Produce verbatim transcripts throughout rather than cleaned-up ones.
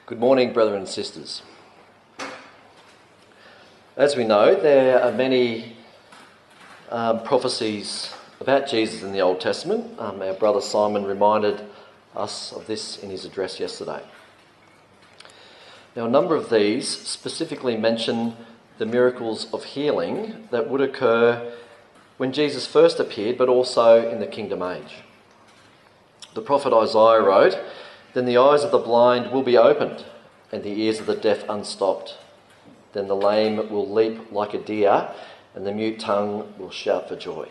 Good morning, brethren and sisters. As we know, there are many um, prophecies about Jesus in the Old Testament. Um, our brother Simon reminded us of this in his address yesterday. Now, a number of these specifically mention the miracles of healing that would occur when Jesus first appeared, but also in the kingdom age. The prophet Isaiah wrote, "Then the eyes of the blind will be opened, and the ears of the deaf unstopped. Then the lame will leap like a deer, and the mute tongue will shout for joy."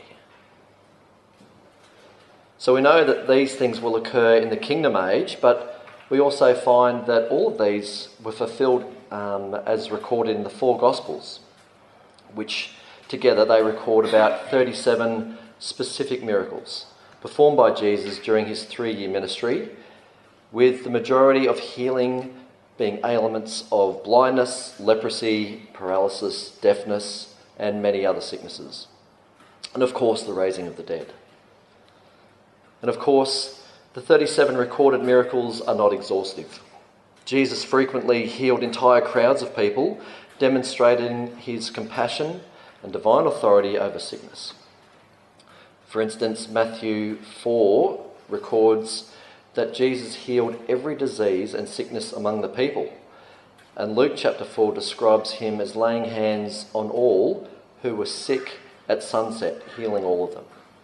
So we know that these things will occur in the kingdom age, but we also find that all of these were fulfilled um, as recorded in the four Gospels, which together they record about thirty-seven specific miracles performed by Jesus during his three-year ministry, with the majority of healing being ailments of blindness, leprosy, paralysis, deafness, and many other sicknesses. And of course, the raising of the dead. And of course, the thirty-seven recorded miracles are not exhaustive. Jesus frequently healed entire crowds of people, demonstrating his compassion and divine authority over sickness. For instance, Matthew four records that Jesus healed every disease and sickness among the people. And Luke chapter four describes him as laying hands on all who were sick at sunset, healing all of them.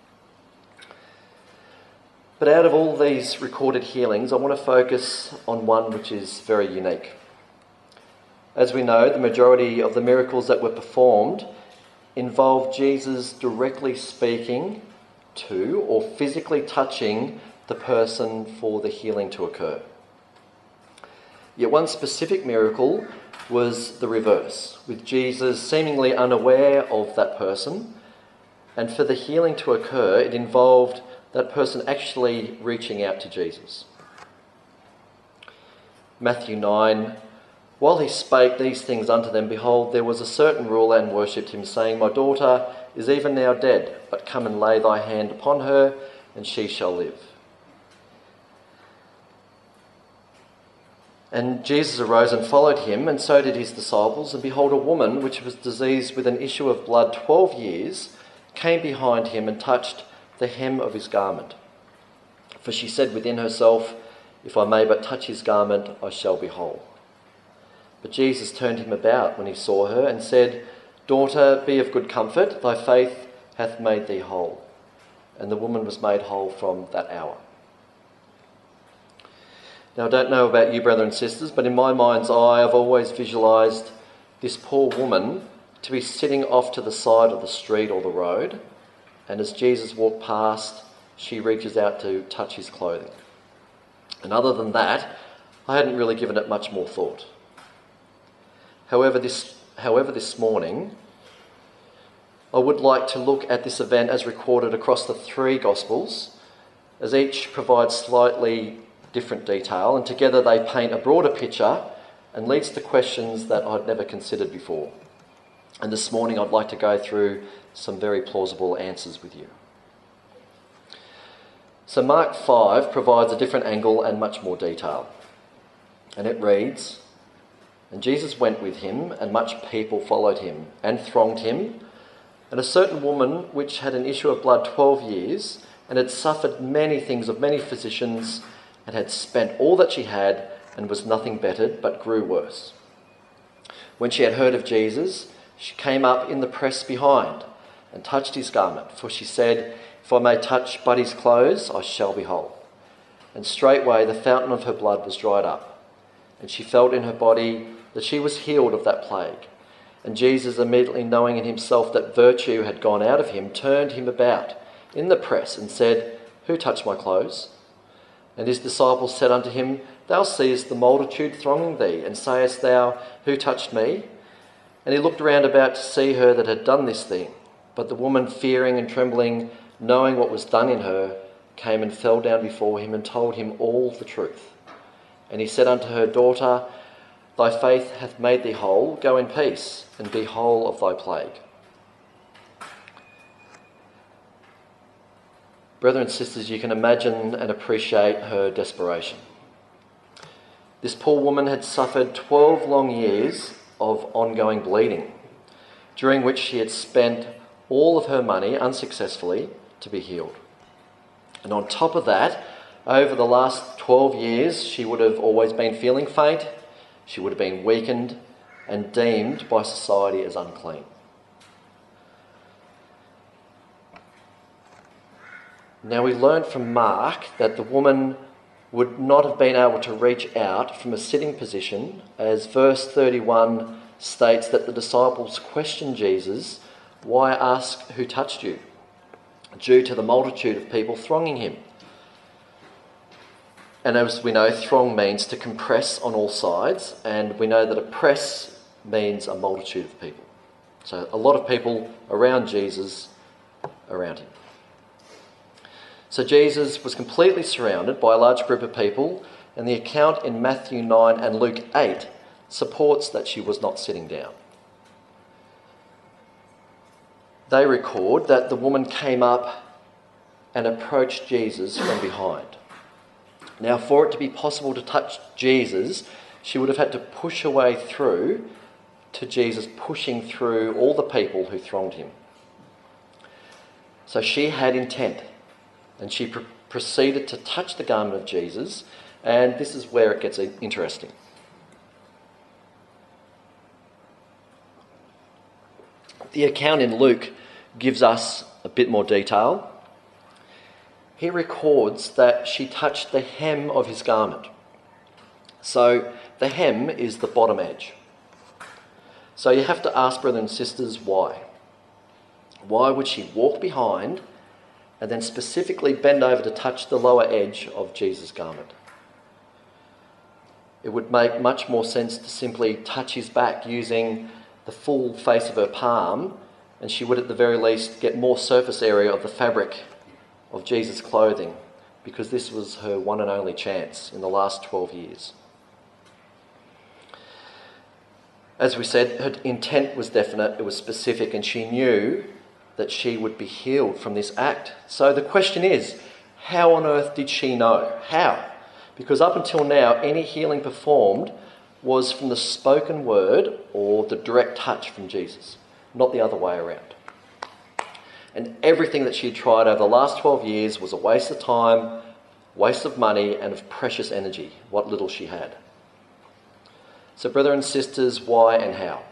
But out of all these recorded healings, I want to focus on one which is very unique. As we know, the majority of the miracles that were performed involved Jesus directly speaking to or physically touching the person for the healing to occur. Yet one specific miracle was the reverse, with Jesus seemingly unaware of that person, and for the healing to occur, it involved that person actually reaching out to Jesus. Matthew nine, "While he spake these things unto them, behold, there was a certain ruler and worshipped him, saying, My daughter is even now dead, but come and lay thy hand upon her, and she shall live." And Jesus arose and followed him, and so did his disciples. And behold, a woman which was diseased with an issue of blood twelve years came behind him and touched the hem of his garment. For she said within herself, "If I may but touch his garment, I shall be whole." But Jesus turned him about when he saw her and said, "Daughter, be of good comfort, thy faith hath made thee whole." And the woman was made whole from that hour. Now, I don't know about you, brothers and sisters, but in my mind's eye, I've always visualised this poor woman to be sitting off to the side of the street or the road, and as Jesus walked past, she reaches out to touch his clothing. And other than that, I hadn't really given it much more thought. However, this, however, this morning, I would like to look at this event as recorded across the three Gospels, as each provides slightly different detail, and together they paint a broader picture and leads to questions that I'd never considered before. And this morning I'd like to go through some very plausible answers with you. So Mark five provides a different angle and much more detail. And it reads, "And Jesus went with him, and much people followed him, and thronged him. And a certain woman which had an issue of blood twelve years, and had suffered many things of many physicians, and had spent all that she had, and was nothing bettered, but grew worse. When she had heard of Jesus, she came up in the press behind, and touched his garment. For she said, If I may touch but his clothes, I shall be whole. And straightway the fountain of her blood was dried up. And she felt in her body that she was healed of that plague. And Jesus, immediately knowing in himself that virtue had gone out of him, turned him about in the press, and said, Who touched my clothes? And his disciples said unto him, Thou seest the multitude thronging thee, and sayest thou, Who touched me? And he looked round about to see her that had done this thing. But the woman, fearing and trembling, knowing what was done in her, came and fell down before him, and told him all the truth. And he said unto her, Daughter, thy faith hath made thee whole. Go in peace, and be whole of thy plague. Brothers and sisters, you can imagine and appreciate her desperation. This poor woman had suffered twelve long years of ongoing bleeding, during which she had spent all of her money unsuccessfully to be healed. And on top of that, over the last twelve years, she would have always been feeling faint, she would have been weakened and deemed by society as unclean. Now we learn from Mark that the woman would not have been able to reach out from a sitting position, as verse thirty-one states that the disciples questioned Jesus, "Why ask who touched you?" due to the multitude of people thronging him. And as we know, throng means to compress on all sides, and we know that a press means a multitude of people. So a lot of people around Jesus, around him. So Jesus was completely surrounded by a large group of people, and the account in Matthew nine and Luke eight supports that she was not sitting down. They record that the woman came up and approached Jesus from behind. Now, for it to be possible to touch Jesus, she would have had to push her way through to Jesus pushing through all the people who thronged him. So she had intent, and she pr- proceeded to touch the garment of Jesus, and this is where it gets interesting. The account in Luke gives us a bit more detail. He records that she touched the hem of his garment. So the hem is the bottom edge. So you have to ask, brothers and sisters, why? Why would she walk behind and then specifically bend over to touch the lower edge of Jesus' garment? It would make much more sense to simply touch his back using the full face of her palm, and she would at the very least get more surface area of the fabric of Jesus' clothing, because this was her one and only chance in the last twelve years. As we said, her intent was definite, it was specific, and she knew that she would be healed from this act. So the question is, how on earth did she know? How? Because up until now, any healing performed was from the spoken word or the direct touch from Jesus, not the other way around. And everything that she had tried over the last twelve years was a waste of time, waste of money, and of precious energy, what little she had. So, brothers and sisters, why and how?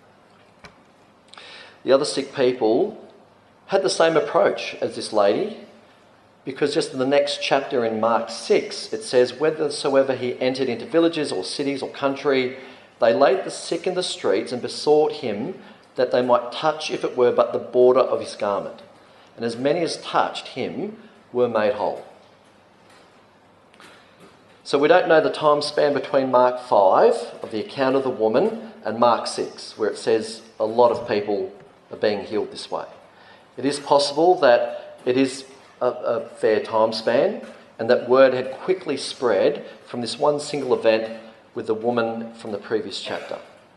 The other sick people had the same approach as this lady, because just in the next chapter in Mark six, it says, "Whithersoever he entered into villages or cities or country, they laid the sick in the streets and besought him that they might touch, if it were but the border of his garment. And as many as touched him were made whole." So we don't know the time span between Mark five, of the account of the woman, and Mark six, where it says a lot of people are being healed this way. It is possible that it is a, a fair time span, and that word had quickly spread from this one single event with the woman from the previous chapter.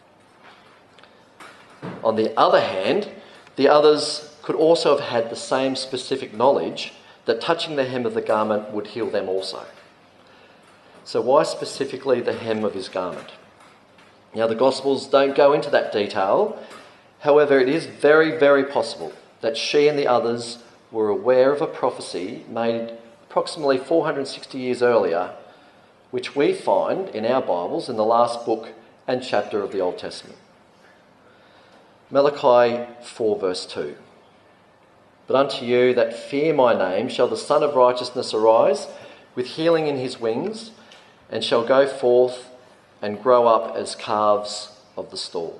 On the other hand, the others could also have had the same specific knowledge that touching the hem of the garment would heal them also. So why specifically the hem of his garment? Now, the Gospels don't go into that detail. However, it is very, very possible that she and the others were aware of a prophecy made approximately four hundred sixty years earlier, which we find in our Bibles in the last book and chapter of the Old Testament. Malachi four verse two. "But unto you that fear my name shall the Son of Righteousness arise with healing in his wings, and shall go forth and grow up as calves of the stall."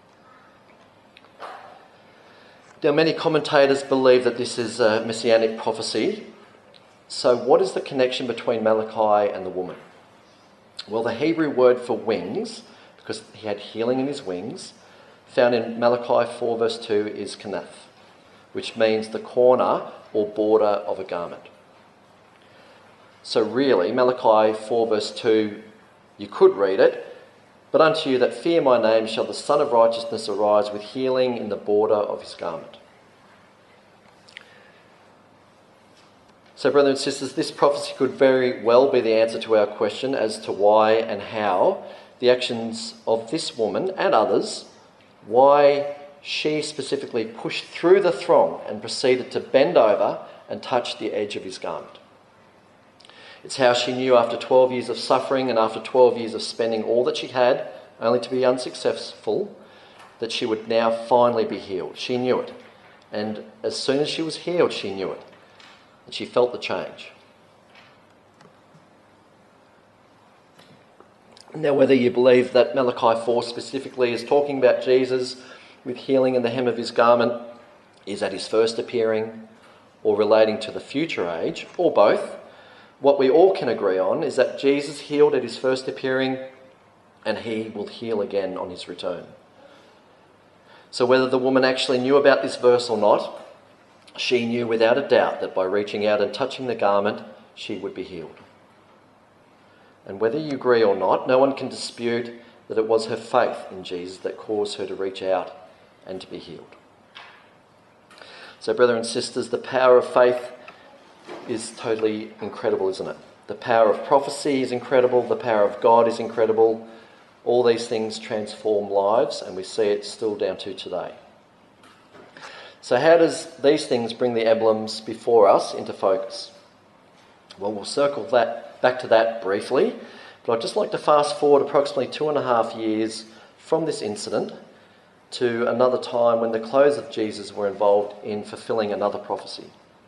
Now, many commentators believe that this is a messianic prophecy. So what is the connection between Malachi and the woman? Well, the Hebrew word for wings, because he had healing in his wings, found in Malachi four verse two is kanath, which means the corner or border of a garment. So really, Malachi four verse two, you could read it, "But unto you that fear my name shall the Son of Righteousness arise with healing in the border of his garment." So, brothers and sisters, this prophecy could very well be the answer to our question as to why and how the actions of this woman and others, why she specifically pushed through the throng and proceeded to bend over and touch the edge of his garment. It's how she knew after twelve years of suffering and after twelve years of spending all that she had, only to be unsuccessful, that she would now finally be healed. She knew it. And as soon as she was healed, she knew it. And she felt the change. Now, whether you believe that Malachi four specifically is talking about Jesus with healing in the hem of his garment, is at his first appearing, or relating to the future age, or both, what we all can agree on is that Jesus healed at his first appearing, and he will heal again on his return. So whether the woman actually knew about this verse or not, she knew without a doubt that by reaching out and touching the garment, she would be healed. And whether you agree or not, no one can dispute that it was her faith in Jesus that caused her to reach out and to be healed. So, brothers and sisters, the power of faith is totally incredible, isn't it? The power of prophecy is incredible. The power of God is incredible. All these things transform lives, and we see it still down to today. So how does these things bring the emblems before us into focus? Well, we'll circle that back to that briefly, but I'd just like to fast forward approximately two and a half years from this incident to another time when the clothes of Jesus were involved in fulfilling another prophecy.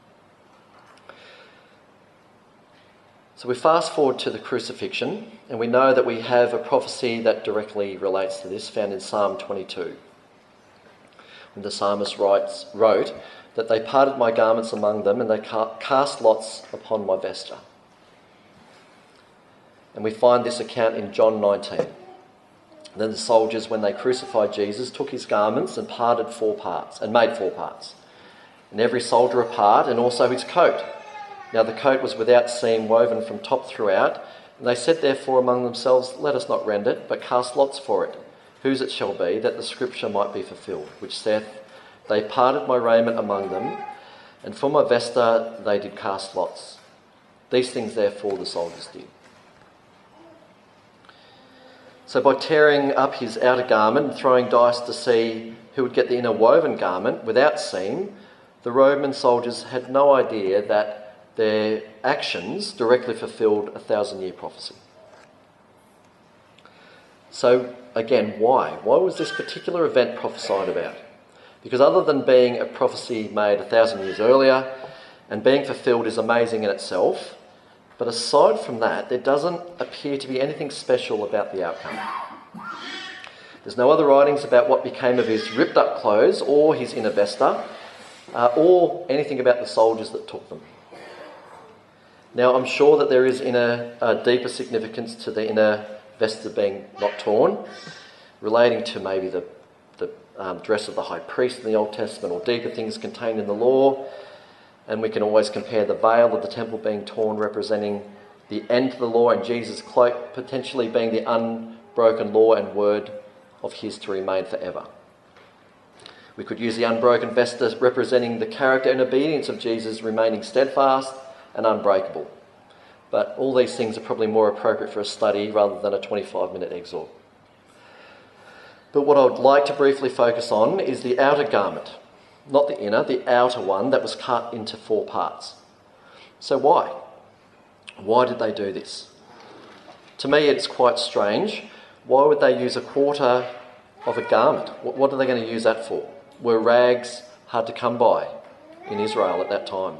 So we fast forward to the crucifixion, and we know that we have a prophecy that directly relates to this, found in Psalm twenty-two. When the psalmist writes, wrote that they parted my garments among them and they cast lots upon my vesture. And we find this account in John nineteen. Then the soldiers, when they crucified Jesus, took his garments and parted four parts, and made four parts, and every soldier a part, and also his coat. Now the coat was without seam, woven from top throughout, and they said therefore among themselves, let us not rend it, but cast lots for it, whose it shall be, that the scripture might be fulfilled, which saith, they parted my raiment among them, and for my vesture they did cast lots. These things therefore the soldiers did. So by tearing up his outer garment and throwing dice to see who would get the inner woven garment without seam, the Roman soldiers had no idea that their actions directly fulfilled a thousand-year prophecy. So again, why? Why was this particular event prophesied about? Because other than being a prophecy made a thousand years earlier and being fulfilled is amazing in itself, but aside from that, there doesn't appear to be anything special about the outcome. There's no other writings about what became of his ripped up clothes or his inner vesture, uh, or anything about the soldiers that took them. Now, I'm sure that there is inner, uh, deeper significance to the inner vesture being not torn, relating to maybe the, the um, dress of the high priest in the Old Testament, or deeper things contained in the law. And we can always compare the veil of the temple being torn, representing the end to the law, and Jesus' cloak potentially being the unbroken law and word of his to remain forever. We could use the unbroken vesture representing the character and obedience of Jesus remaining steadfast and unbreakable. But all these things are probably more appropriate for a study rather than a twenty-five minute exhort. But what I would like to briefly focus on is the outer garment. Not the inner, the outer one that was cut into four parts. So why? Why did they do this? To me, it's quite strange. Why would they use a quarter of a garment? What are they going to use that for? Were rags hard to come by in Israel at that time?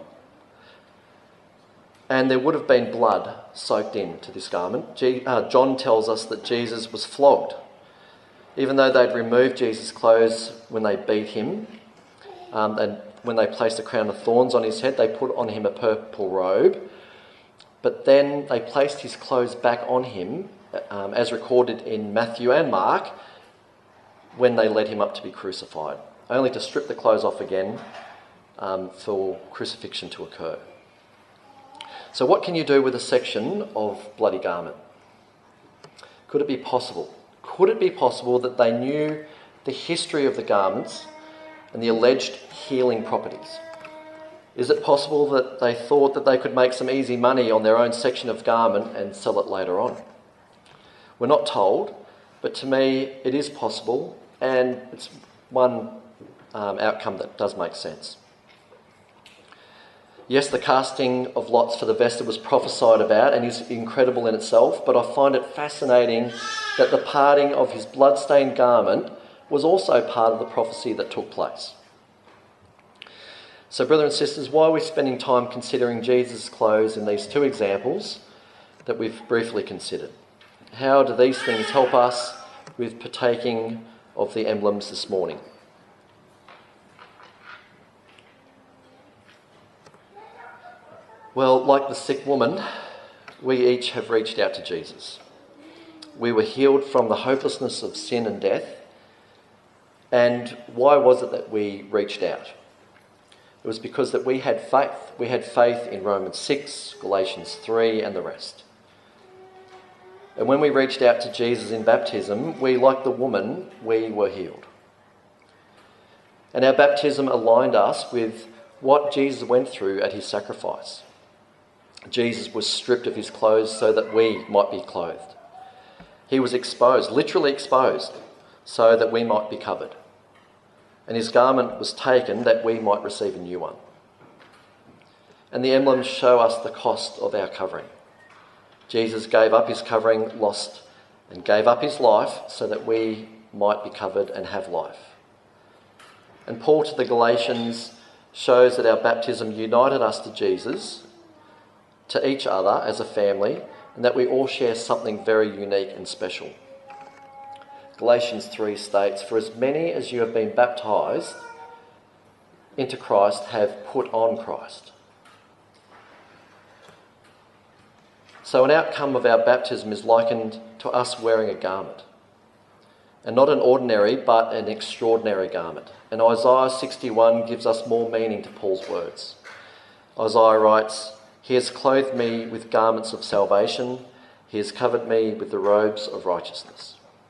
And there would have been blood soaked into this garment. John tells us that Jesus was flogged. Even though they'd removed Jesus' clothes when they beat him, Um, and when they placed a crown of thorns on his head, they put on him a purple robe. But then they placed his clothes back on him, um, as recorded in Matthew and Mark, when they led him up to be crucified, only to strip the clothes off again um, for crucifixion to occur. So what can you do with a section of bloody garment? Could it be possible? Could it be possible that they knew the history of the garments and the alleged healing properties? Is it possible that they thought that they could make some easy money on their own section of garment and sell it later on? We're not told, but to me it is possible, and it's one um, outcome that does make sense. Yes, the casting of lots for the vested was prophesied about and is incredible in itself, but I find it fascinating that the parting of his blood-stained garment was also part of the prophecy that took place. So, brothers and sisters, why are we spending time considering Jesus' clothes in these two examples that we've briefly considered? How do these things help us with partaking of the emblems this morning? Well, like the sick woman, we each have reached out to Jesus. We were healed from the hopelessness of sin and death. And why was it that we reached out? It was because that we had faith. We had faith in Romans six, Galatians three, and the rest. And when we reached out to Jesus in baptism, we, like the woman, we were healed. And our baptism aligned us with what Jesus went through at his sacrifice. Jesus was stripped of his clothes so that we might be clothed. He was exposed, literally exposed, so that we might be covered. And his garment was taken that we might receive a new one. And the emblems show us the cost of our covering. Jesus gave up his covering, lost, and gave up his life so that we might be covered and have life. And Paul to the Galatians shows that our baptism united us to Jesus, to each other as a family, and that we all share something very unique and special. Galatians three states, "For as many as you have been baptised into Christ have put on Christ." So an outcome of our baptism is likened to us wearing a garment. And not an ordinary, but an extraordinary garment. And Isaiah sixty-one gives us more meaning to Paul's words. Isaiah writes, "He has clothed me with garments of salvation. He has covered me with the robes of righteousness."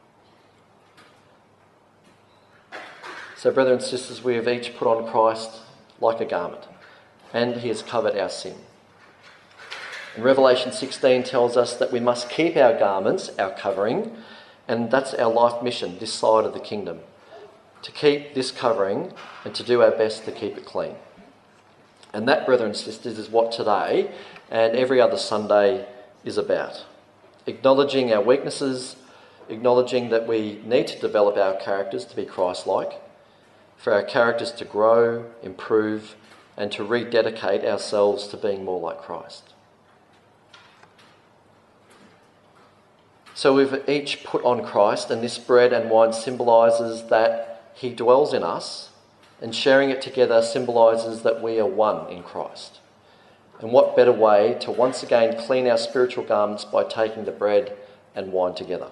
So, brothers and sisters, we have each put on Christ like a garment, and he has covered our sin. And Revelation sixteen tells us that we must keep our garments, our covering, and that's our life mission this side of the kingdom, to keep this covering and to do our best to keep it clean. And that, brothers and sisters, is what today and every other Sunday is about. Acknowledging our weaknesses, acknowledging that we need to develop our characters to be Christ-like, for our characters to grow, improve, and to rededicate ourselves to being more like Christ. So we've each put on Christ, and this bread and wine symbolises that he dwells in us, and sharing it together symbolises that we are one in Christ. And what better way to once again clean our spiritual garments by taking the bread and wine together.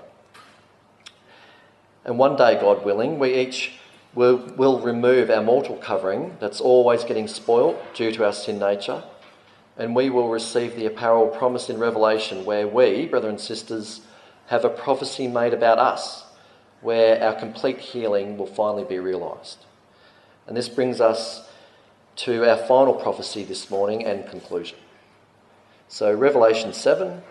And one day, God willing, we each will, will remove our mortal covering that's always getting spoilt due to our sin nature, and we will receive the apparel promised in Revelation, where we, brothers and sisters, have a prophecy made about us, where our complete healing will finally be realised. And this brings us to our final prophecy this morning and conclusion. So Revelation seven.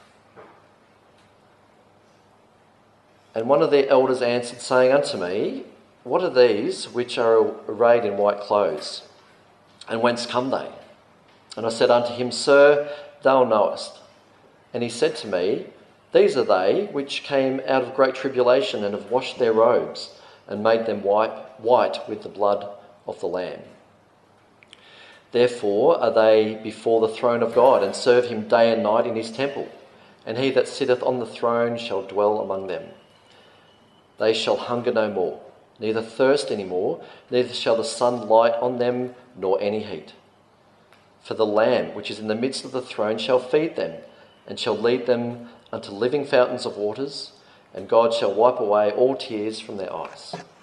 "And one of the elders answered, saying unto me, What are these which are arrayed in white clothes? And whence come they? And I said unto him, Sir, thou knowest. And he said to me, These are they which came out of great tribulation and have washed their robes and made them white, white with the blood of the Lamb. Therefore are they before the throne of God, and serve him day and night in his temple. And he that sitteth on the throne shall dwell among them. They shall hunger no more, neither thirst any more, neither shall the sun light on them, nor any heat. For the Lamb which is in the midst of the throne shall feed them, and shall lead them unto living fountains of waters, and God shall wipe away all tears from their eyes."